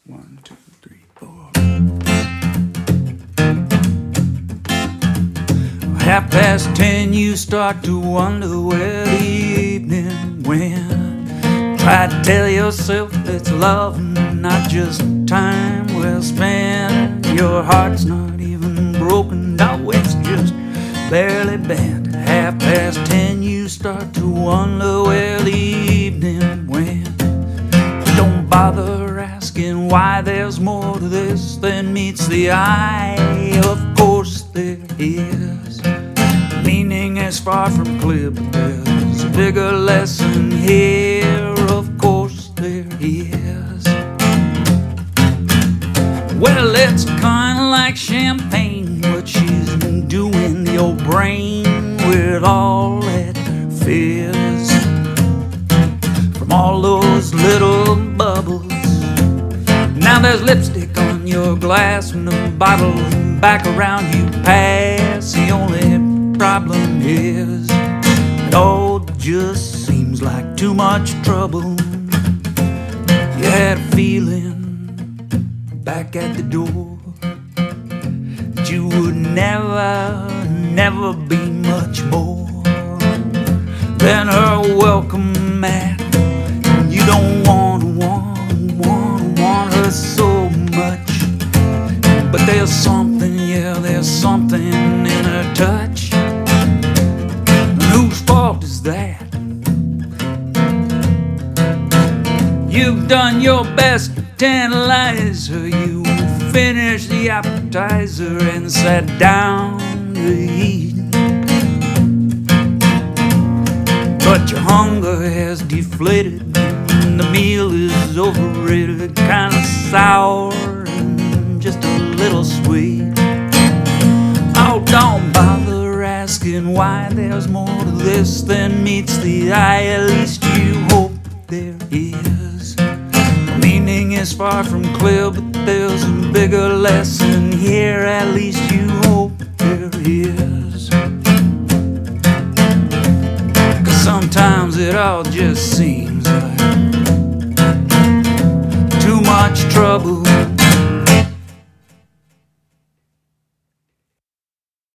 1, 2, 3, 4. 10:30, you start to wonder where the evening went. Try to tell yourself it's love and not just time well spent. Your heart's not even broken, no, it's just barely bent. 10:30, you start to wonder where the evening went. Don't bother asking why, there's more to this than meets the eye. Of course there is. Meaning is far from clear, but there's a bigger lesson here. Of course there is. Well, it's kinda like champagne, what she's doing to your brain with all that fizz from all those little bubbles. Now there's lipstick on your glass when the bottle's back around you pass. The only problem is it all just seems like too much trouble. You had a feeling back at the door that you would never be much more than her welcome mat. You don't want her so much, but there's something, yeah, there's something in her touch. Whose fault is that? You've done your best to tantalize her. You finished the appetizer and sat down to eat. But your hunger has deflated and the meal is overrated, kind of sour and just a little sweet. Oh, don't bother asking why, there's more to this than meets the eye. At least you hope there is. The meaning is far from clear, but there's a bigger lesson here. At least you hope there is. 'Cause sometimes it all just seems like too much trouble.